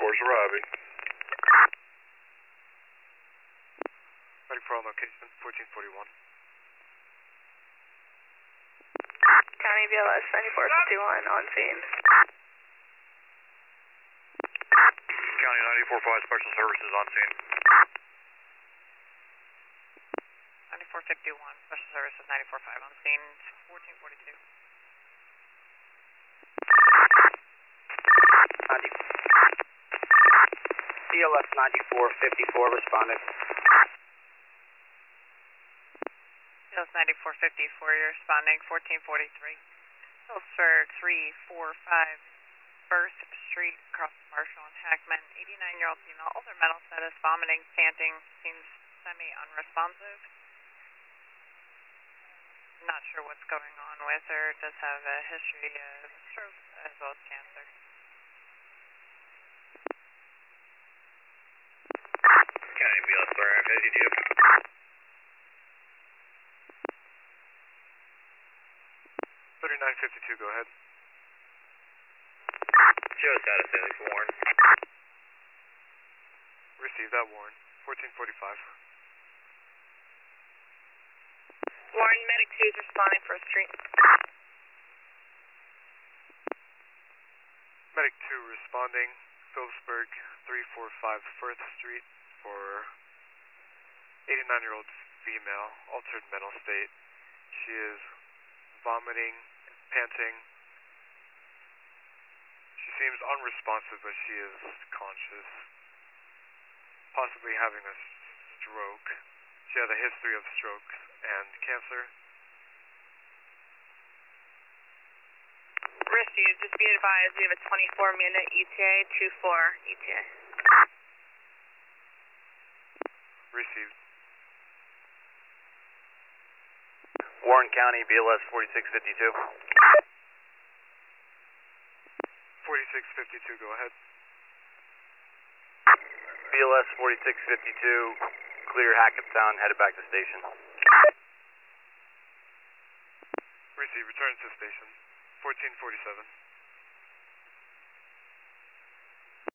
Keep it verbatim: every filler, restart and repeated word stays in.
force arriving. Ready for on location, fourteen forty-one. County B L S ninety-four fifty-one on scene. County ninety-four point five Special Services on scene. ninety-four fifty-one, Special Services ninety-four point five on scene, fourteen forty-two. B L S ninety-four fifty-four responded. B L S ninety-four fifty-four, you're responding, fourteen forty-three. Phillipsburg three four five, First Street, across Marshall and Hackman, eighty-nine-year-old female, older mental status, vomiting, panting, seems semi-unresponsive. Not sure what's going on with her, does have a history of stroke as well as cancer. County B L S R F fifty-two. thirty-nine fifty-two, go ahead. Show status, Alex Warren. Receive that, Warren. fourteen forty-five. Warren, Medic two is responding First Street. Medic two responding, Phillipsburg three four five First Street for eighty-nine-year-old female, altered mental state. She is vomiting, panting. She seems unresponsive, but she is conscious. Possibly having a stroke. She has a history of strokes and cancer. Received, just be advised we have a twenty-four minute E T A, two four E T A. Received. Warren County, B L S forty-six fifty-two. forty-six fifty-two, go ahead. B L S forty-six fifty-two, clear Hackettstown, headed back to station. Receive, return to station. fourteen forty-seven.